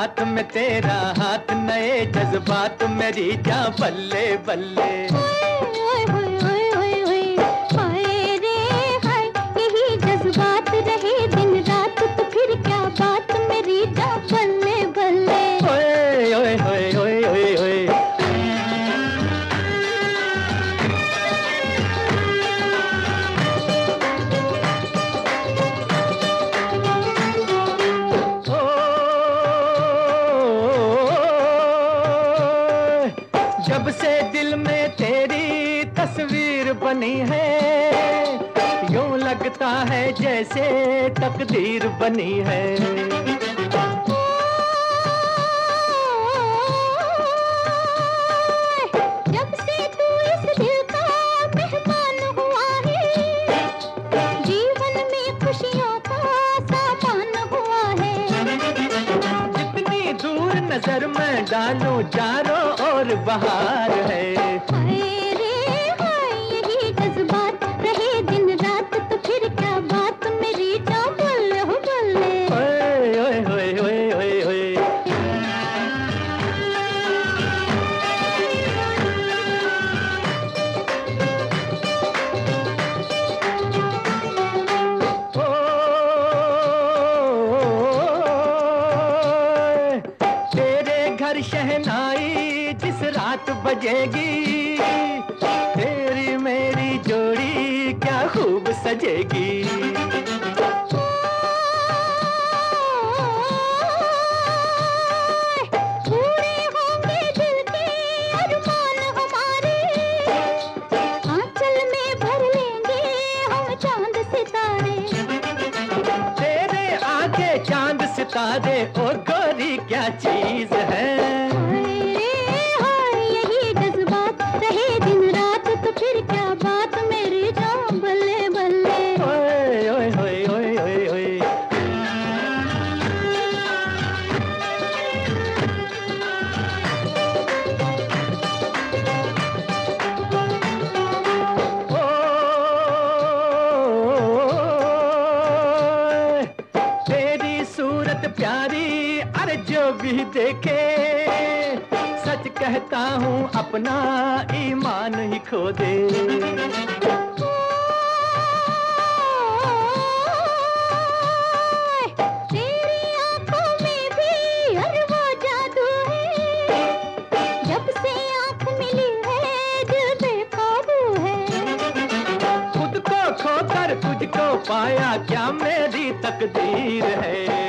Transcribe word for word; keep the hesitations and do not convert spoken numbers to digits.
साथ में तेरा हाथ, नए जज्बात मेरी जा बल्ले बल्ले। ओए ओए ओए ओए ओए हाय रे हाय, यही जज्बात रहे दिन रात तो फिर क्या बात मेरी जा बल्ले बल्ले। ओए ओए ओए ओए ओए ओए जब से दिल में तेरी तस्वीर बनी है, यूं लगता है जैसे तकदीर बनी है। जब से तू इस दिल का मेहमान हुआ है, जीवन में खुशियों का सामान हुआ है। जितनी दूर नजर में डालूं चारों ओर बहार है। हाय रे हाय, यही जज्बात रहे दिन रात तो फिर क्या बात मेरी जा बल्ले हो बल्ले। ओए ओए ओए ओए ओए ओए शहनाई जिस रात बजेगी, तेरी मेरी जोड़ी क्या खूब सजेगी। पूरे होंगे दिल के अरमान हमारे, आंचल में भर लेंगे हम चांद सितारे। तेरे आगे चांद सितारे ओ गोरी क्या चीज है। हाय रे हाय, यही जज्बात रहे दिन रात तो फिर क्या बात मेरी जान बल्ले बल्ले। ओए ओए ओए ओए ओए ओए तेरी सूरत प्यारी, अरे जो भी देखे सच कहता हूँ अपना ईमान ही खो दे। तेरी आंखों में भी हर वो जादू है, जब से आंख मिली है दिल बेकाबू है। खुद को खोकर तुझको पाया क्या मेरी तकदीर है।